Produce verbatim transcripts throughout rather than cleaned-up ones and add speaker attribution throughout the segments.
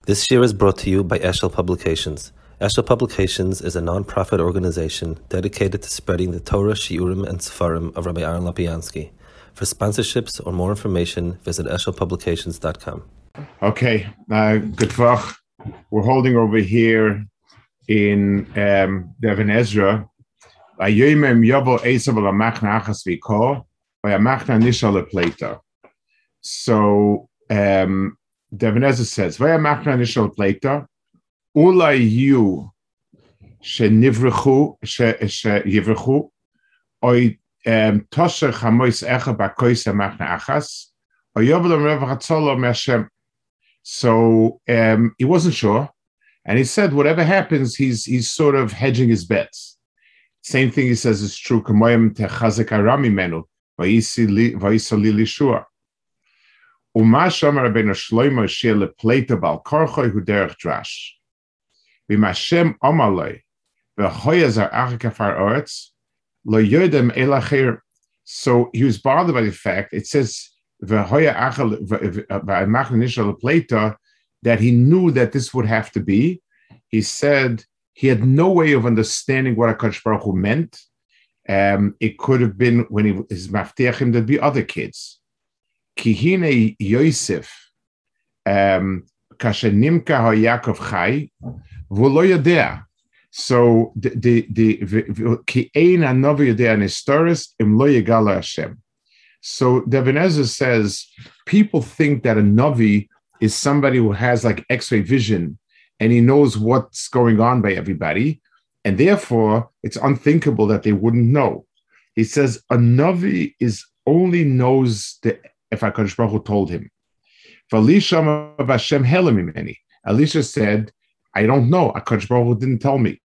Speaker 1: This year is brought to you by Eshel Publications. Eshel Publications is a non-profit organization dedicated to spreading the Torah, Shiurim, and Sefarim of Rabbi Aaron Lapiansky. For sponsorships or more information, visit eshel publications dot com.
Speaker 2: Okay, uh, good Vach. We're holding over here in um, the Even Ezra. So um, the Even Ezra says, "Vayamachna nishal pleita, ulai yu shenivrechu sheyivrechu, oy tosher chamois echa bakois amachna achas, oyovelam rev chatzolo me'Hashem." So um, he wasn't sure, and he said, "Whatever happens, he's he's sort of hedging his bets." Same thing he says is true. Kamoyim techazek arami menu vayisali vayisali lishua. Umasha Rabbeinu Shlomo shir lepleita bal korchoy hu derech drash. V'mashem amalei v'hoyazar achakafar oretz lo yodem elacher. So he was bothered by the fact it says v'hoya achal v'amach nishal lepleita that he knew that this would have to be. He said he had no way of understanding what HaKadosh Baruch Hu meant. Um, it could have been when he was maftiachim, there'd be other kids. Kihine Yosef, um, kashenimka ha Yaakov chai, v'lo yodea. So the the the ki ein hanovi yodea nestoris im lo yigala Hashem. So the Even Ezra says people think that a novi is somebody who has like X-ray vision and he knows what's going on by everybody, and therefore it's unthinkable that they wouldn't know. He says a novi is only knows the if HaKadosh Baruch Hu told him. Elisha said, I don't know. HaKadosh Baruch Hu didn't tell me.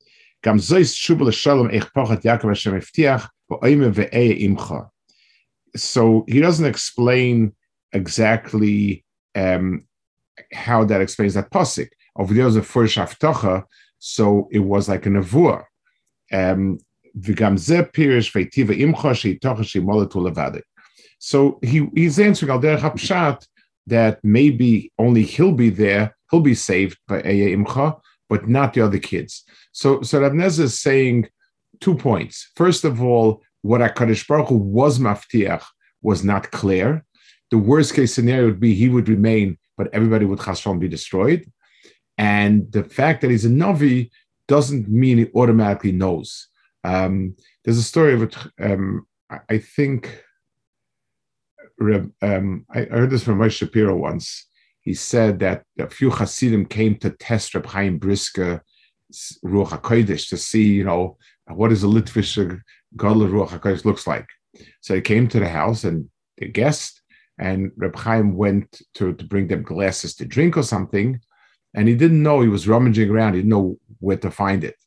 Speaker 2: So he doesn't explain exactly um, how that explains that pasuk. Over there was a first haftacha, so it was like a nevuah. Um, So he, he's answering al derech hapshat that maybe only he'll be there, he'll be saved by Eya Imcha, but not the other kids. So, so Rav Nezah is saying two points. First of all, what HaKadosh Baruch Hu was maftiach was not clear. The worst case scenario would be he would remain, but everybody would chas v'shalom be destroyed. And the fact that he's a Navi doesn't mean he automatically knows. Um, there's a story of it, um, I, I think... Um, I heard this from Moshe Shapiro once. He said that a few Hasidim came to test Reb Chaim Brisker Ruach HaKodesh to see, you know, what is a Litvish Gadol Ruach HaKodesh looks like. So they came to the house and they guessed, and Reb Chaim went to, to bring them glasses to drink or something, and he didn't know, he was rummaging around, he didn't know where to find it.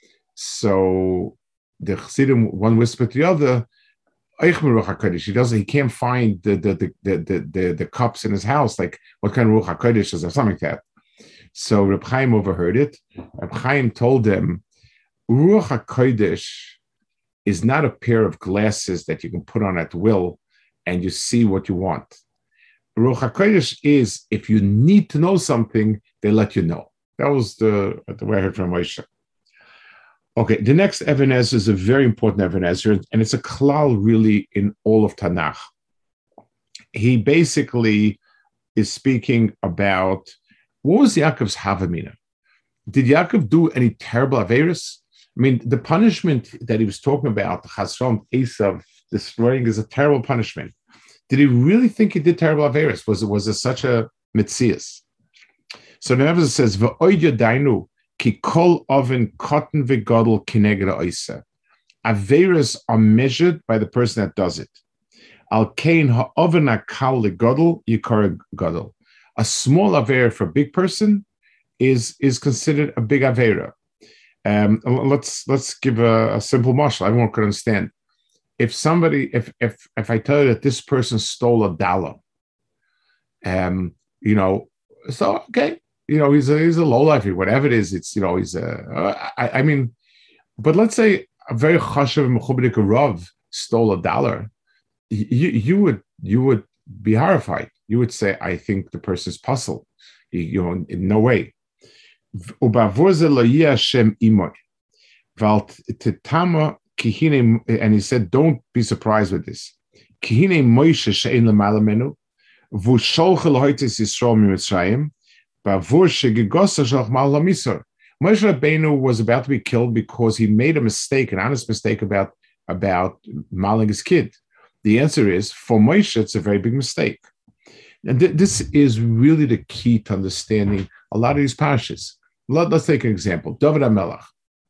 Speaker 2: So the Hasidim, one whispered to the other, he doesn't. He can't find the the the the the, the cups in his house. Like, what kind of Ruach Hakodesh is there? Something like that. So Reb Chaim overheard it. Reb Chaim told them, Ruach Hakodesh is not a pair of glasses that you can put on at will and you see what you want. Ruach Hakodesh is if you need to know something, they let you know. That was the the way I heard from Moshe. Okay, the next Even Ezra is a very important Even Ezra, and it's a klal really in all of Tanakh. He basically is speaking about what was Yaakov's Havamina. Did Yaakov do any terrible averis? I mean, the punishment that he was talking about, the Chazron Esav destroying, is a terrible punishment. Did he really think he did terrible averis? Was it was it such a mitzias? So the Nebuchadnezzar says, "V'oid yodainu." Ki kol oven cotton v'gadol kineged ha'osa. Averas are measured by the person that does it. Al kain ha'oven ha'kal legadol yikar gadol. A small avera for a big person is is considered a big avera. Um, let's let's give a, a simple mashal. Everyone could understand. If somebody, if if if I tell you that this person stole a dollar, um, you know, so okay. You know, he's a he's a lowlife, whatever it is. It's, you know, he's a. I, I mean, but let's say a very chashav mechubadik rav stole a dollar. You you would you would be horrified. You would say, I think the person's puzzled. You, you know, in no way. And he said, don't be surprised with this. Moshe Rabbeinu was about to be killed because he made a mistake, an honest mistake about, about mauling his kid. The answer is, for Moshe, it's a very big mistake. And th- this is really the key to understanding a lot of these parshas. Let, let's take an example. David HaMelech.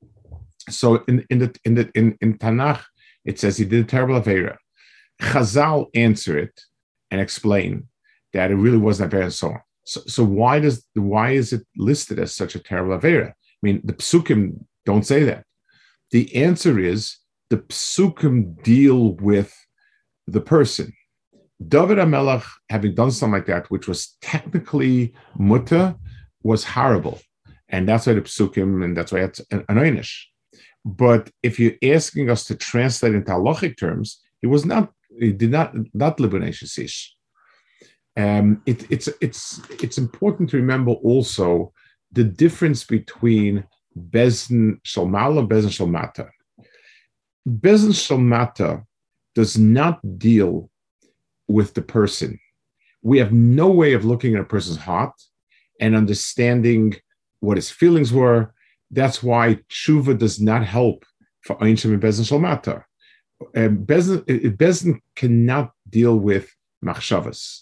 Speaker 2: So in, in, the, in, the, in, in Tanakh, it says he did a terrible avera. Chazal answer it and explain that it really wasn't avera and so on. So, so why does why is it listed as such a terrible avera? I mean, the psukim don't say that. The answer is the psukim deal with the person. David HaMelech, having done something like that, which was technically mutter, was horrible, and that's why the psukim, and that's why it's an einish. But if you're asking us to translate into halachic terms, he was not. He did not not libunei shesish. Um, it, it's it's it's important to remember also the difference between Bezdin Shalmala and Bezdin Shalmata. Bezdin Shalmata does not deal with the person. We have no way of looking at a person's heart and understanding what his feelings were. That's why tshuva does not help for Einshim and Bezdin Shalmata. Um, Bezdin, Bezdin cannot deal with machshavas.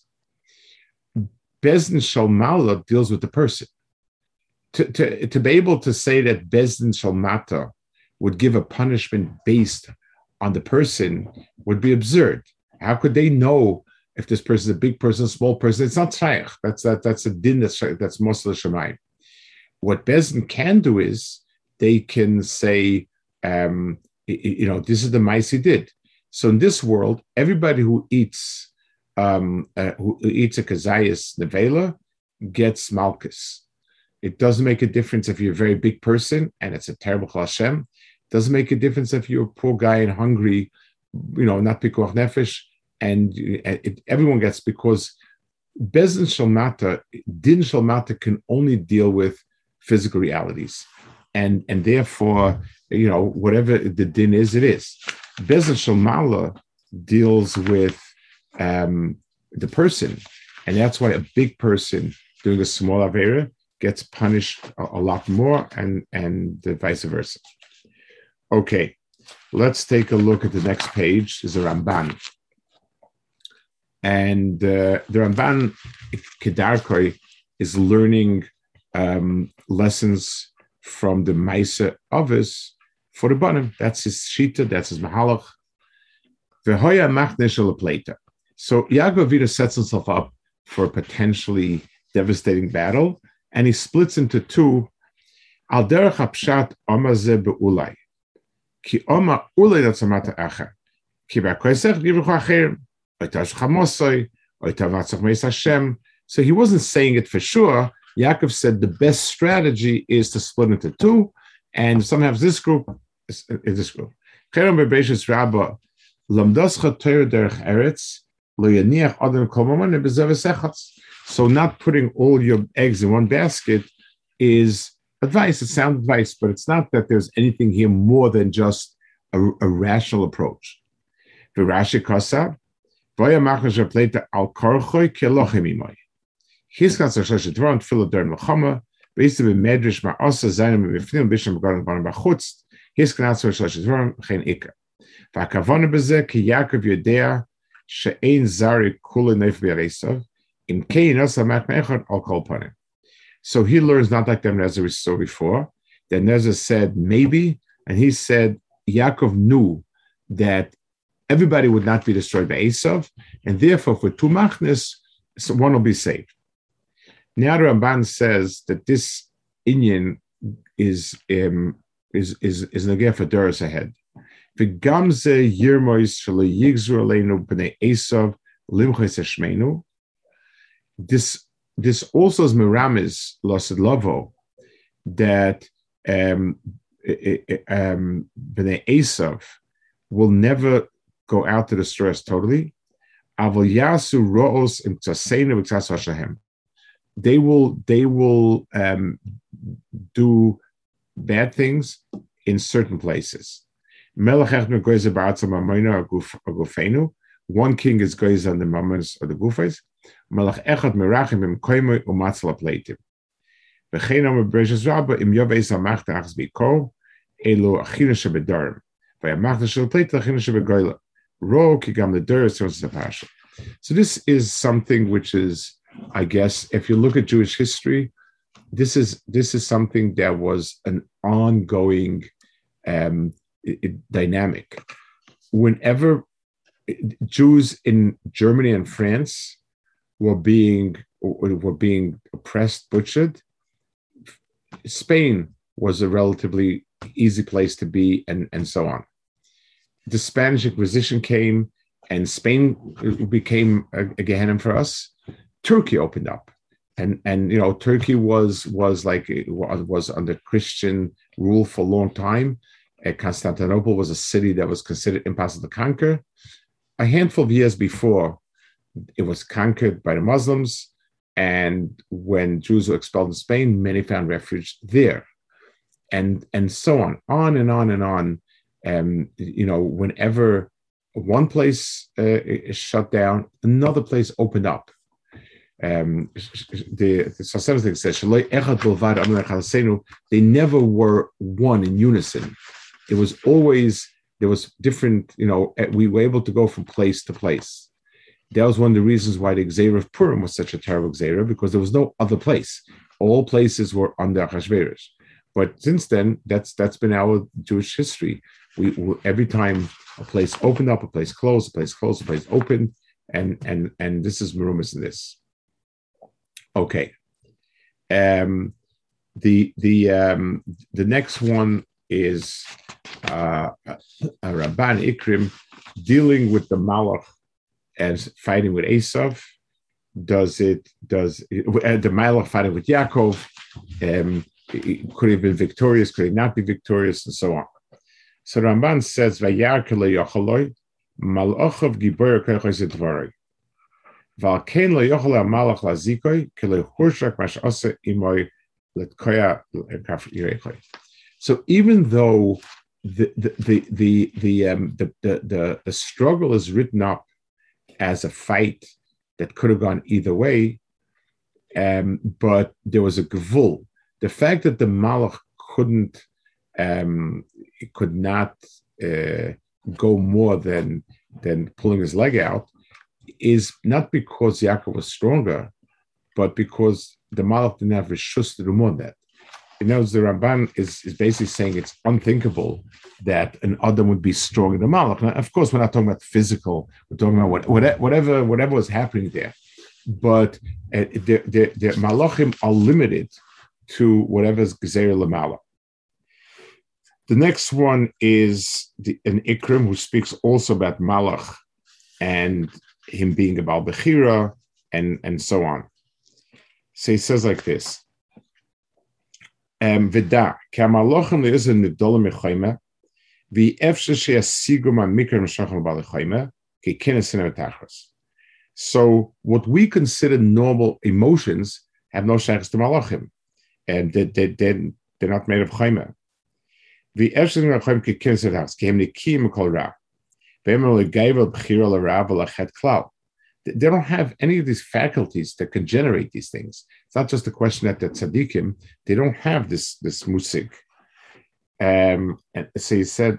Speaker 2: Bezdin Shalmala deals with the person. To, to, to be able to say that Bezdin Shalmata would give a punishment based on the person would be absurd. How could they know if this person is a big person, a small person? It's not shaykh. That's that, that's a din that's that's mosel shamayim. What Bezdin can do is they can say, um, you know, this is the mice he did. So in this world, everybody who eats Um, uh, who eats a kazayas nevela gets malchus. It doesn't make a difference if you're a very big person and it's a terrible chol Hashem. It doesn't make a difference if you're a poor guy and hungry, you know, not pikuach nefesh, and it, everyone gets, because Bezdin Shalmata, din Shalmata can only deal with physical realities, and and therefore, you know, whatever the din is, it is. Bezdin Shalmala deals with Um, the person, and that's why a big person doing a small avera gets punished a, a lot more, and and the vice versa. Okay, let's take a look at the next page. Is a Ramban, and uh, the Ramban Kedarkoi is learning um, lessons from the Maisa Avos for the Banim. That's his shita. That's his mahalach. V'hoya machnesh lepleta. So Yaakov Avinu sets himself up for a potentially devastating battle, and he splits into two. Al derech hapshat amazeh beulai, ki oma ulai natzamata acher, ki ba'koisech givruch acherim, oitash chamosoi, oitavatzach meis Hashem. So he wasn't saying it for sure. Yaakov said the best strategy is to split into two, and sometimes this group is this group. Cherem bebeishis rabba lamdoscha Torah derech eretz. So not putting all your eggs in one basket is advice. It's sound advice, but it's not that there's anything here more than just a, a rational approach. The Rashi Kasa, Vaya Machas Rapleta al Korchoi Kelochim Imoy. His Kasa Shashidron Philadelphia Machama, based on Medrish Ma'asa Zainam Bifnim Bisham Garden Bachutz, his Kasa Shashidron Chen Ika. Vakavana Bezek, Yaakov Yodea. She'ein zari kula neif be'esav im kein asamat me'echad al kol panim. So he learns not like the Nezer we saw before. The Nezer said maybe, and he said Yaakov knew that everybody would not be destroyed by Esav, and therefore for two machnes, so one will be saved. Now the Ramban says that this inyan is um, is is is negeh for Doros ahead. This this also is meramis losid lovo that um, um, Bnei Esav will never go out to destroy us totally. they will they will um, do bad things in certain places. One king is goes on the mammons of the gufes. Melech echad merachim im koimoi umatzla pleitim. V'chein am b'reishas rabba im yoveis amachta achs b'kol elo achina shebedarim. V'yamachta shel pleitim achina shebegoyla. Ro ki gam the duris was the pasha. So this is something which is, I guess, if you look at Jewish history, this is this is something that was an ongoing um, dynamic. Whenever Jews in Germany and France were being were being oppressed, butchered, Spain was a relatively easy place to be, and, and so on. The Spanish Inquisition came, and Spain became a, a Gehenna for us. Turkey opened up, and and you know Turkey was was like was under Christian rule for a long time. Uh, Constantinople was a city that was considered impossible to conquer. A handful of years before, it was conquered by the Muslims, and when Jews were expelled in Spain, many found refuge there, and and so on, on and on and on. Um, you know, whenever one place uh, is shut down, another place opened up. Um, the the Sasem says, they never were one in unison. It was always, there was different, you know, we were able to go from place to place. That was one of the reasons why the Gzeira of Purim was such a terrible Gzeira, because there was no other place. All places were under Achashverosh. But since then, that's that's been our Jewish history. We, we every time a place opened up, a place closed, a place closed, a place opened, and and and this is merumas in this. Okay. Um, the the um, the next one is uh, a Rabban Ikrim dealing with the Malach as fighting with Esav. Does it does it, uh, the Malach fighting with Yaakov? Um, could he have been victorious? Could he not be victorious? And so on. So Ramban says, "Vayarkele yochaloi malachav giboyer kechos etvarei." So even though the the the the the, um, the, the, the the struggle is written up as a fight that could have gone either way, um, but there was a gevul. The fact that the Malach couldn't um, could not uh, go more than than pulling his leg out is not because Yaakov was stronger, but because the Malach didn't have rishus to do more than that. You know, the Ramban is, is basically saying it's unthinkable that an Adam would be stronger than Malach. Now, of course, we're not talking about physical. We're talking about what, whatever whatever was happening there. But uh, the, the, the Malachim are limited to whatever's Gezeira L'Mala. The next one is the, an Ikrim who speaks also about Malach and him being about Bechira and, and so on. So he says like this. Vida, ki hamalachim le'izah nigdolim mechoyme, v'efshe she'asigu ma'mikra m'shachim b'alechoyme, ki kinesin v'tachras. So what we consider normal emotions have no shaykhs to malachim, and they, they, they, they're not made of chayme. V'efshe she'asigu ki kinesin v'tachras, ki hem nikim kol ra. They don't have any of these faculties that can generate these things. It's not just a question that the tzaddikim, they don't have this, this musik. Um, and so he said,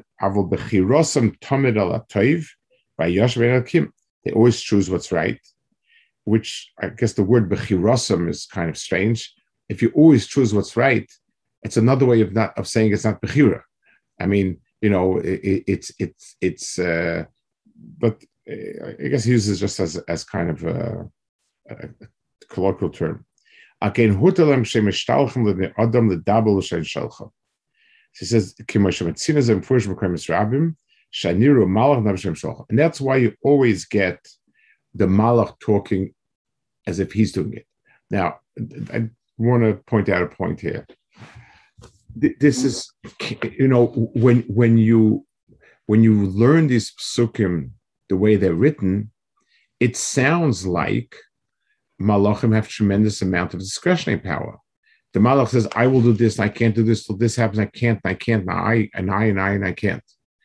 Speaker 2: they always choose what's right, which I guess the word bechirosam is kind of strange. If you always choose what's right, it's another way of not of saying it's not bechira. I mean, you know, it, it's it's it's. Uh, but uh, I guess he uses just as as kind of a, a colloquial term. So he says, and that's why you always get the malach talking as if he's doing it. Now, I want to point out a point here. This is, you know, when when you when you learn these psukim the way they're written, it sounds like Malachim have tremendous amount of discretionary power. The Malach says, I will do this, and I can't do this till this happens, I can't, and I can't, and I, and I, and I, and I can't.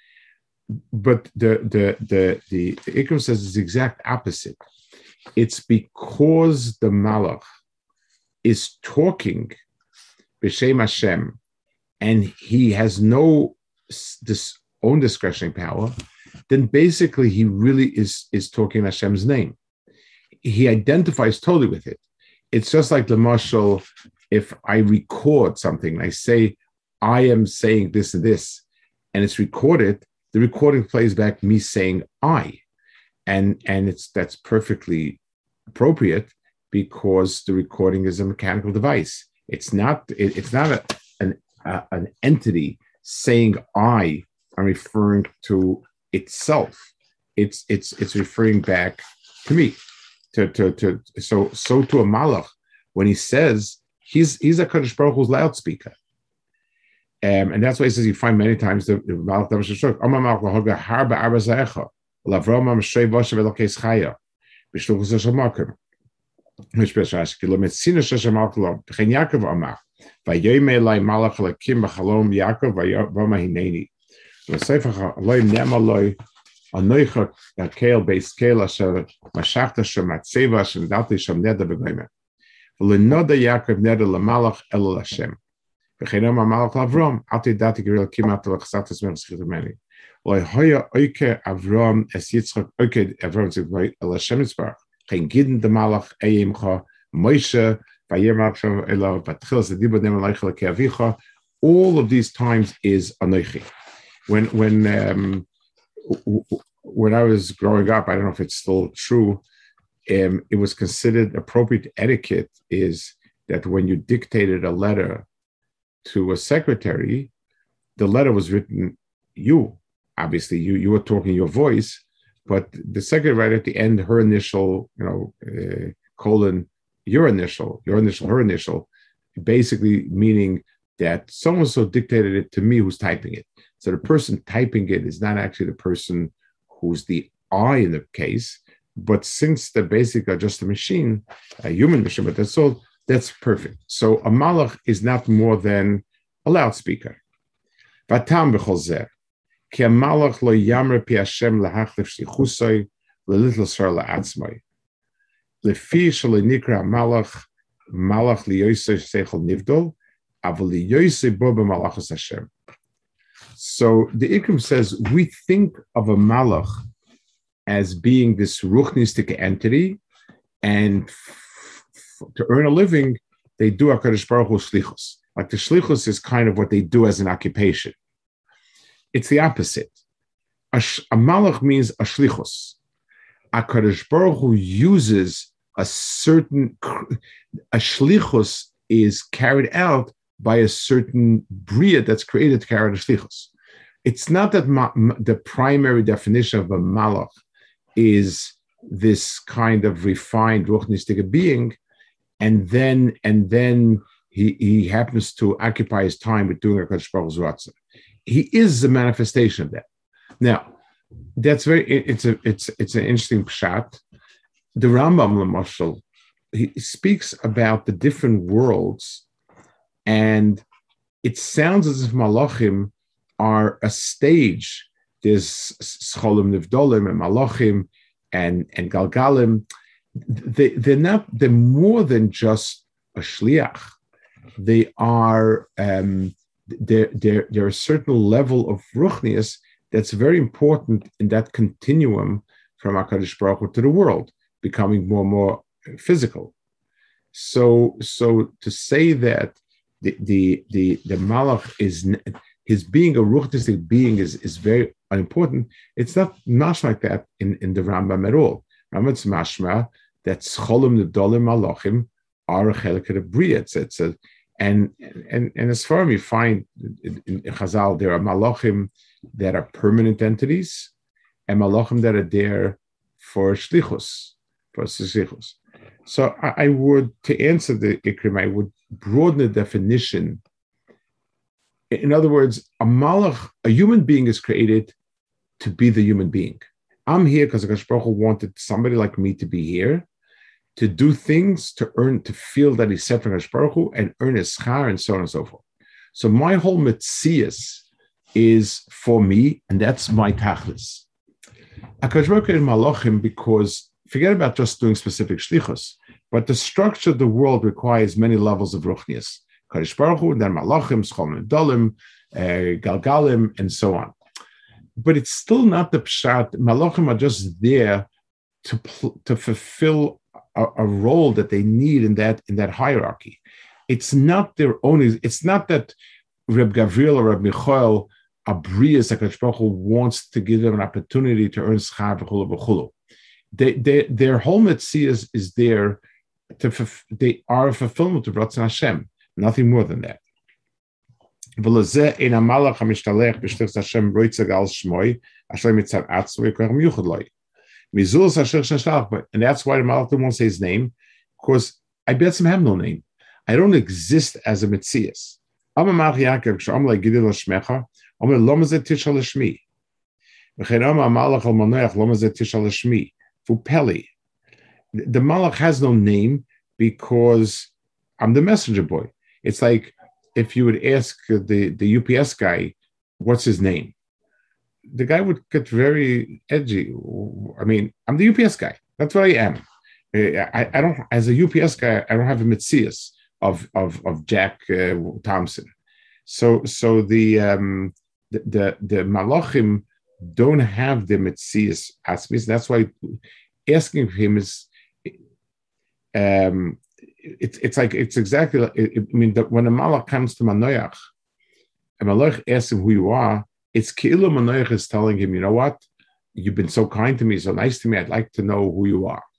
Speaker 2: But the the the the, the Ikrim says it's the exact opposite. It's because the Malach is talking b'Shem Hashem, and he has no this own discretionary power, then basically he really is, is talking Hashem's name. He identifies totally with it. It's just like the mashal, if I record something, I say, I am saying this and this, and it's recorded, the recording plays back me saying I. And, and it's that's perfectly appropriate because the recording is a mechanical device. It's not, it, it's not a, an, a, an entity saying I am referring to itself. It's it's it's referring back to me. To to to so so to a malach when he says he's he's a Kadosh Baruch Hu's loudspeaker, um, and that's why he says you find many times the the malach that was shuk. Amma malach lahoga harba arbazecha lavrom amshrei vashav elokes chaya b'shluchus hashamakim. Mishpeshash kilomet sinus hashamaklo b'chen Yaakov amach vayoyme elai malach lakim b'chalom Yaakov vayoma hineni v'seifach aloy nemaloi. Anoicha kale base kale asher mashachta shematzeva shemdati shemneda begoyme. V'lenoda Yaakov neda lamalach el Hashem. V'chenom amalach Avram ati dati geril kimat l'chsatas merschit meni. Loy hoya oike Avram es Yitzchak oike Avram zikvay el Hashem yitzbarach. Chen gidin de malach eyimcha Moshe vayemach shav elav vatchil zedibo nem alaycha lekeavicha. All of these times is anoichi. When when um, when I was growing up, I don't know if it's still true, um, it was considered appropriate etiquette is that when you dictated a letter to a secretary, the letter was written you. Obviously, you you were talking your voice, but the secretary right at the end, her initial, you know, uh, colon, your initial, your initial, her initial, basically meaning that so-and-so dictated it to me who's typing it. So the person typing it is not actually the person who's the I in the case, but since they're basically just a machine, a human machine, but that's all, that's perfect. So a malach is not more than a loudspeaker. Vatam b'chol zeh, ki a malach lo yamre pi Hashem lahachlif shlichusoi l'litl sar la'atzmoi. Lefi shalo nikra malach, malach liyoisei seichel nivdol, aval liyoisei bo b'malachos Hashem. So the Ikrim says, we think of a malach as being this ruchnistic entity, and f- f- to earn a living, they do HaKadosh Baruch Hu shlichus. Like the shlichus is kind of what they do as an occupation. It's the opposite. A, sh- a malach means a shlichus. HaKadosh Baruch Hu uses a certain, a shlichus is carried out by a certain bria that's created to carry the shlichus. It's not that ma- the primary definition of a malach is this kind of refined ruchnistic being, and then and then he, he happens to occupy his time with doing a Kadosh Baruch Hu's ratzon. He is the manifestation of that. Now, that's very it's a it's it's an interesting pshat. The Rambam Lamashal, he speaks about the different worlds. And it sounds as if malachim are a stage. There's scholim nivdolim and malachim and, and galgalim. They, they're not, they're more than just a shliach. They are, um, they're, they're, they're a certain level of ruchnius that's very important in that continuum from HaKadosh Baruch Hu to the world, becoming more and more physical. So, so to say that The the the the malach is his being a ruchnistic being is, is very important. It's not much like that in, in the Rambam at all. Rambam's mashma that scholim nedolim malachim are a chelik of the bria. It's, it's a, and and and as far as you find in, in Chazal, there are malachim that are permanent entities and malachim that are there for shlichus, for shlichus. So I, I would, to answer the Ikrim, I would broaden the definition. In other words, a malach, a human being is created to be the human being. I'm here because HaKadosh Baruch Hu wanted somebody like me to be here, to do things to earn, to feel that he's separate from Baruch Hu and earn his schar and so on and so forth. So my whole metzias is for me, and that's my tachlis. HaKadosh Baruch Hu in Malachim, because forget about just doing specific shlichus, but the structure of the world requires many levels of ruchnias. Kadosh Baruch Hu, and then Malachim, Schom Dolim, uh, Galgalim, and so on. But it's still not the pshat. Malachim are just there to pl- to fulfill a, a role that they need in that in that hierarchy. It's not their own. It's not that Reb Gavriel or Reb Michael Abrias HaKadosh Baruch Hu wants to give them an opportunity to earn schar v'chulu v'chulu. They, they, their whole metzias is there to fulf- they are a fulfillment of Ratzon Hashem, nothing more than that. V'lezeh ein hamalach hamishtalech b'shlichus Hashem roitzeg al shmoi asher mitzad atzmo yikoach miyuchad loi. Mizulus asher shenashlach, and that's why the malach won't say his name, because I bet some have no name. I don't exist as a metzias. I'm a malach Yaakov k'shem like gidil l'shmecha. I'm a lomazet tishal l'shmi. V'chein am a malach al manoach lomazet tishal l'shmi. V'peli. The malach has no name because I'm the messenger boy. It's like if you would ask the, the U P S guy, what's his name? The guy would get very edgy. I mean, I'm the U P S guy. That's what I am. I, I don't, as a U P S guy, I don't have a metzias of, of, of Jack uh, Thompson. So, so the, um, the, the, the malachim don't have the metzias aspects. That's why asking for him is, um, it's it's like it's exactly like, it, I mean, the, when a malach comes to Manoach, a malach asks him who you are, it's Ki'ilu Manoach is telling him, you know what, you've been so kind to me, so nice to me, I'd like to know who you are.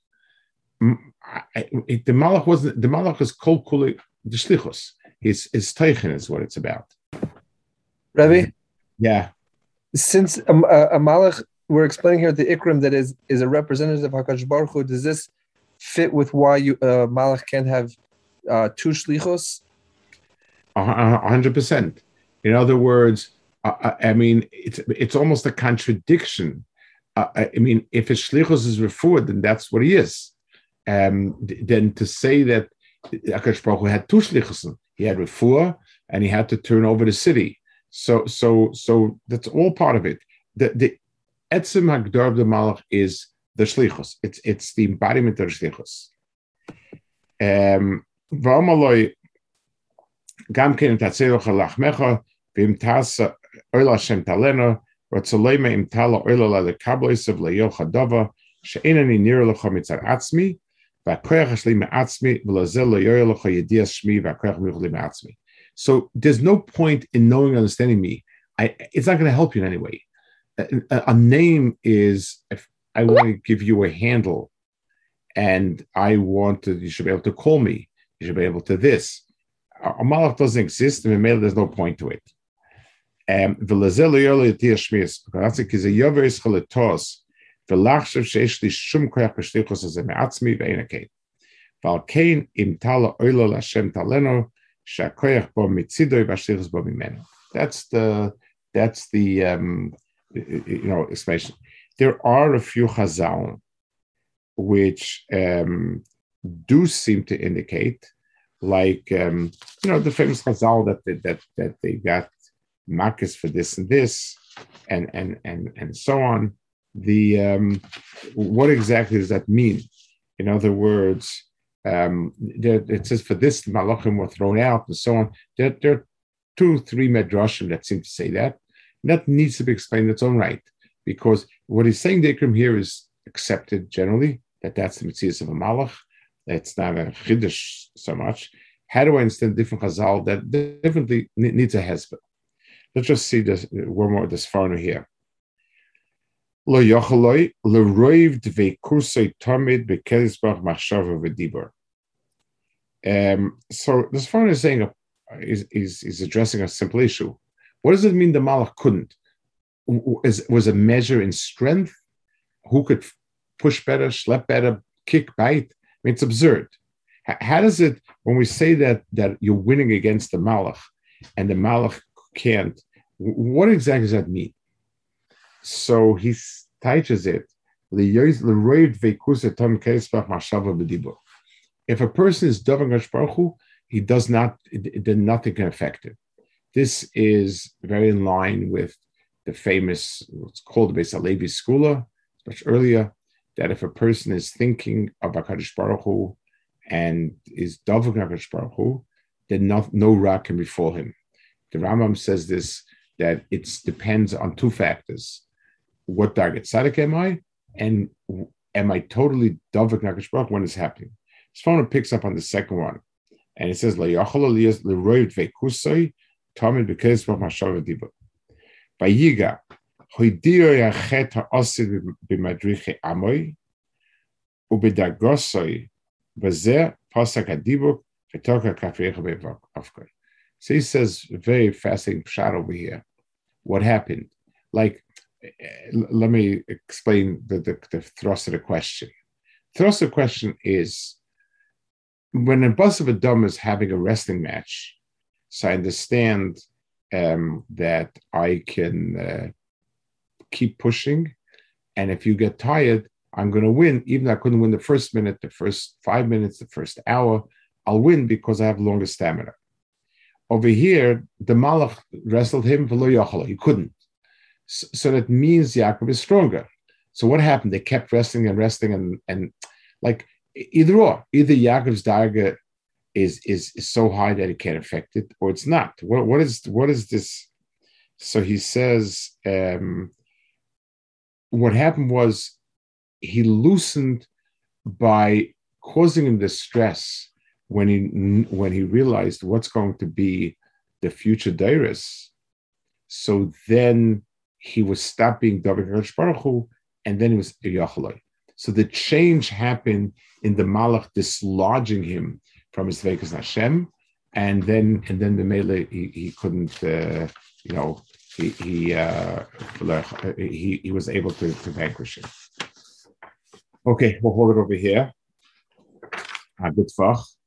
Speaker 2: I, it, the malach wasn't, the malach is kol kuli the shlichus. His his teichen is what it's about.
Speaker 3: Rebbe?
Speaker 2: Yeah.
Speaker 3: Since a, a, a malach, we're explaining here the ikram that is is a representative of HaKadosh Baruch Hu, does this fit with why you uh, malach can't have uh, two shlichos?
Speaker 2: A hundred percent. In other words, I, I mean, it's it's almost a contradiction. Uh, I mean, if his shlichos is refuah, then that's what he is. Um, then to say that HaKadosh Baruch Hu had two shlichos, he had refuah and he had to turn over the city. So, so, so that's all part of it. The the etzem hagdar of the malach is the shlichus. It's it's the embodiment of the shlichus. Um, V'amaloi gam ken tatzeiloch lachmecha v'im tas oila Hashem taleno v'tzolema im tala oila la lekablois of le'yol chadava she'enani nir lecha mitzar atzmi v'akoyach hashli me'atzmi v'lazel le'yoyel lecha yedias shmi v'akoyach michli me'atzmi. So there's no point in knowing and understanding me. I it's not going to help you in any way. A, a name is if I want to give you a handle, and I want to, you should be able to call me. You should be able to this. A malach doesn't exist, and in there's no point to it. Um, because that's because a yover is chalatos. V'lachshav she'esh li shum koyach b'shlichus as a me'atzmi ve'ein akein. V'al kein im tala oilo l'Hashem taleno she'akoyach bo mitzidoi v'ashlichus bo mimenu. That's the that's the um, you know explanation. There are a few chazal which um, do seem to indicate, like um, you know, the famous chazal that they, that that they got markers for this and this, and and and and so on. The um, what exactly does that mean? In other words, um, there, it says for this the malachim were thrown out and so on. There, there are two, three medrashim that seem to say that. And that needs to be explained in its own right. Because what he's saying, the ikram here, is accepted generally, that that's the mitzvah of a malach. It's not a chiddush so much. How do I understand different chazal that differently needs a hezbollah? Let's just see this one more, this foreigner here. Lo yochaloi leroiv dveikusei tamid bekelisbach machshava v'dibur. Um, so this foreigner is saying, a, is, is, is addressing a simple issue. What does it mean the malach couldn't? Is, was a measure in strength? Who could push better, schlep better, kick, bite? I mean, it's absurd. How does it, when we say that that you're winning against the malach and the malach can't, what exactly does that mean? So he teaches it If a person is Davar Hakadosh Baruch Hu, he does not, then nothing can affect it. This is very in line with the famous, what's called the Beis Halevi Skula, much earlier, that if a person is thinking of HaKadosh Baruch Hu and is Davar HaKadosh Baruch Hu, then no, no ra can befall him. The Rambam says this, that it depends on two factors. What target tzaddik am I? And am I totally Davar HaKadosh Baruch Hu when it's happening? His phone picks up on the second one. And it says, La yachol aliyas leroyed vekusoi, Tamid bekes v'ch mashav diba. Vayiga, hoidio yachet ha'osid b'madriche amoy, ubedagosoi, v'zeh pasak hadibuk, v'toka kafrecha be'afkoi. So he says, very fascinating shot over here. What happened? Like, let me explain the, the, the thrust of the question. The thrust of the question is, when a bus of a dom is having a wrestling match, so I understand um, that I can uh, keep pushing, and if you get tired, I'm going to win. Even though I couldn't win the first minute, the first five minutes, the first hour, I'll win because I have longer stamina. Over here, the Malach wrestled him, he couldn't. So, so that means Yaakov is stronger. So what happened? They kept wrestling and wrestling, and, and like, either or, either Yaakov's darga is, is is so high that it can't affect it, or it's not. What what is what is this? So he says, um, what happened was he loosened by causing him the stress when he when he realized what's going to be the future dairis. So then he was stopped being Davar Hakadosh Baruch Hu, and then he was Yachaloi. So the change happened in the Malach dislodging him from his Veikas Hashem, and then and then the Mele he, he couldn't, uh, you know, he he, uh, he he was able to, to vanquish him. Okay, we'll hold it over here. Good